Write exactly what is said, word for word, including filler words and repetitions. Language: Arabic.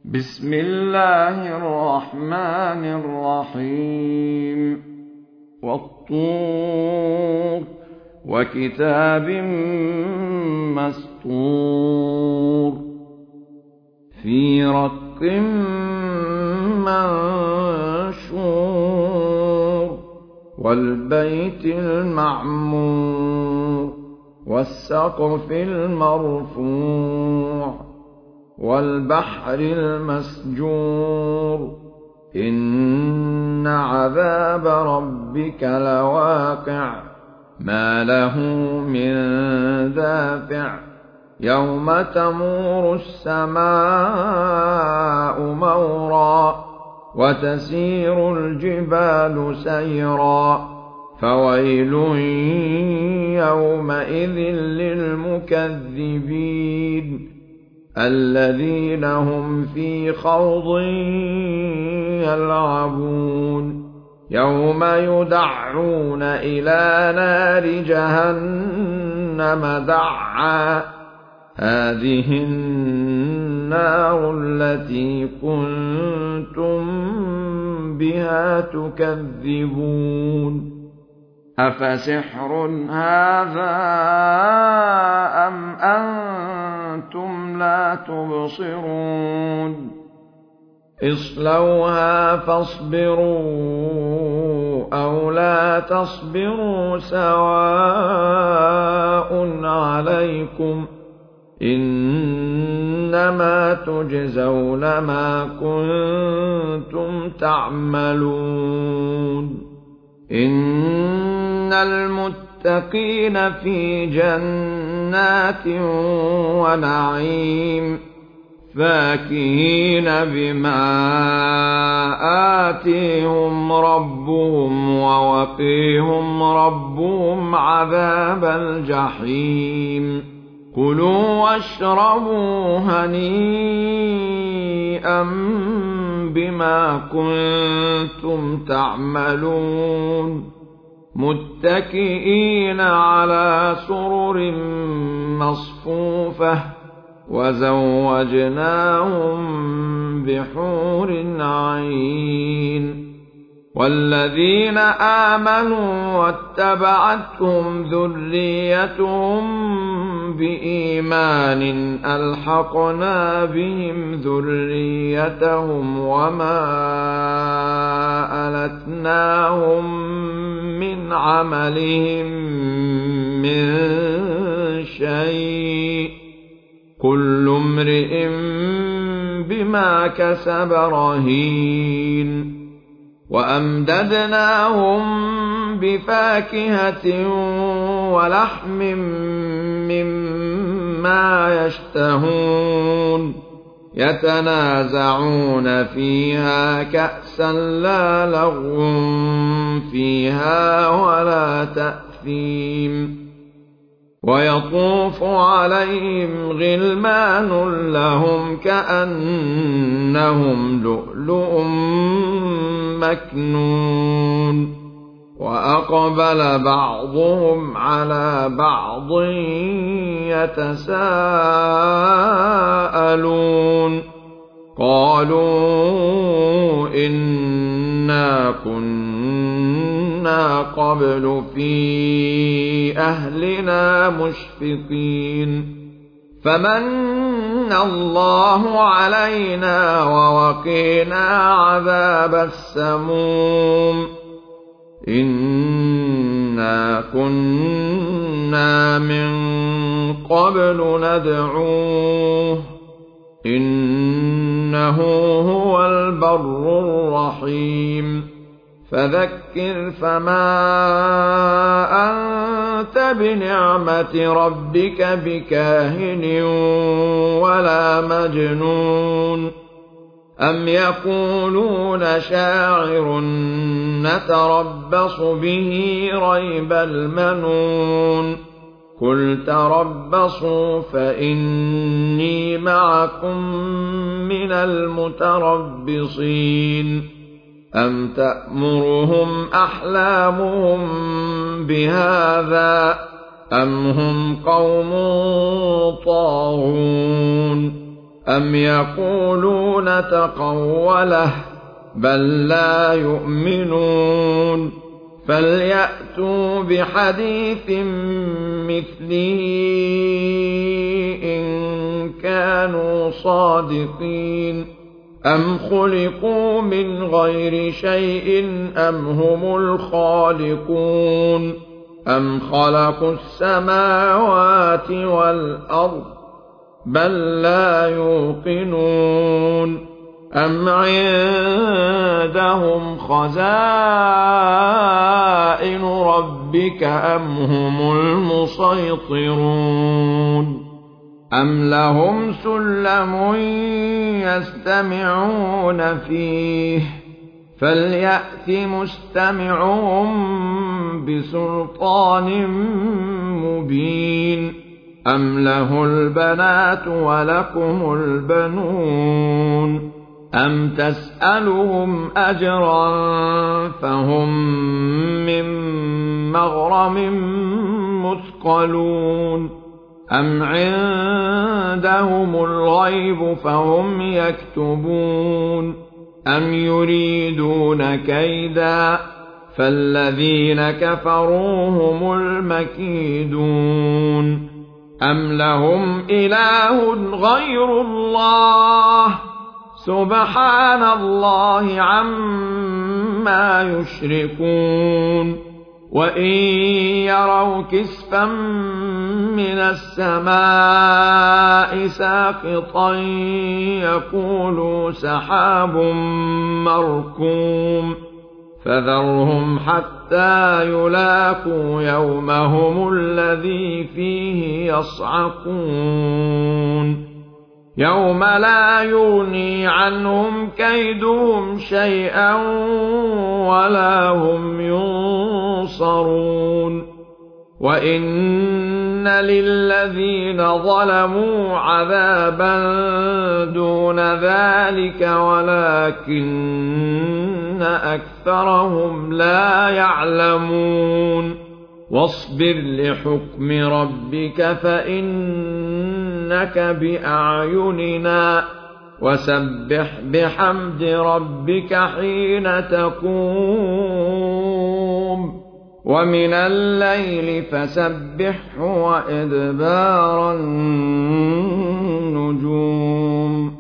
بسم الله الرحمن الرحيم والطور وكتاب مسطور في رق منشور والبيت المعمور والسقف المرفوع والبحر المسجور إن عذاب ربك لواقع ما له من دافع يوم تمور السماء مورا وتسير الجبال سيرا فويل يومئذ للمكذبين الذين هم في خوض يلعبون يوم يدعون إلى نار جهنم دعا هذه النار التي كنتم بها تكذبون أفسحر هذا أم أنتم لا تبصرون اصلوها فاصبروا أو لا تصبروا سواء عليكم إنما تجزون ما كنتم تعملون إن المتقين في جنات ونعيم فاكهين بما آتيهم ربهم ووقيهم ربهم عذاب الجحيم كلوا واشربوا هنيئا بما كنتم تعملون متكئين على سرر مصفوفة وزوجناهم بحور عين والذين آمنوا واتبعتهم ذريتهم بإيمان ألحقنا بهم ذريتهم وما ألتناهم من عملهم من شيء كل امرئ بما كسب رهين وأمددناهم بفاكهة ولحم مما يشتهون يتنازعون فيها كأسا لا لغو فيها ولا تأثيم ويطوف عليهم غلمان لهم كأنهم لؤلؤ مكنون وأقبل بعضهم على بعض يتساءلون قالوا إنا كنا قبل في أهلنا مشفقين فمن الله علينا ووقينا عذاب السموم إنا كنا من قبل ندعوه إنه هو البر الرحيم فذكر فما أنت بنعمة ربك بكاهن ولا مجنون أم يقولون شاعر نتربص به ريب المنون قل تربصوا فإني معكم من المتربصين أم تأمرهم أحلامهم بهذا أم هم قوم طاغون أم يقولون تقوله بل لا يؤمنون فليأتوا بحديث مثله إن كانوا صادقين أم خلقوا من غير شيء أم هم الخالقون أم خلقوا السماوات والأرض بل لا يوقنون أم عندهم خزائن ربك أم هم المسيطرون أم لهم سلم يستمعون فيه فليأت مستمعهم بسلطان مبين أم له البنات ولكم البنون أم تسألهم أجرا فهم من مغرم مثقلون أم عندهم الغيب فهم يكتبون أم يريدون كيدا فالذين كفروا هم المكيدون أم لهم إله غير الله سبحان الله عما يشركون وإن يروا كسفا من السماء ساقطا يقولوا سحاب مركوم فذرهم حتى يلاقوا يومهم الذي فيه يصعقون يوم لا يغني عنهم كيدهم شيئا ولا هم ينصرون وإن للذين ظلموا عذابا دون ذلك ولكن أكثرهم لا يعلمون واصبر لحكم ربك فإنك بأعيننا وسبح بحمد ربك حين تقوم ومن الليل فسبحه وإدبار النجوم